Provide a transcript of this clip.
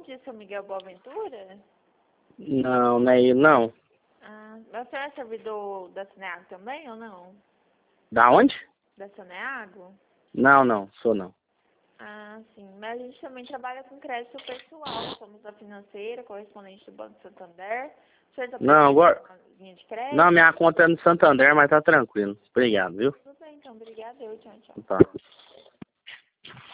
de São Miguel Boaventura? Não, não é ele, não. Ah, mas o senhor é servidor da Saneago também ou não? Da onde? Da Saneago? Não, sou não. Ah, sim. Mas a gente também trabalha com crédito pessoal. Somos a financeira, correspondente do Banco Santander. O senhor está Não, precisando agora... de uma linha de crédito? Não, minha conta é no Santander, mas tá tranquilo. Obrigado, viu? Tudo bem, então. Obrigada. Tchau, tchau. Tá.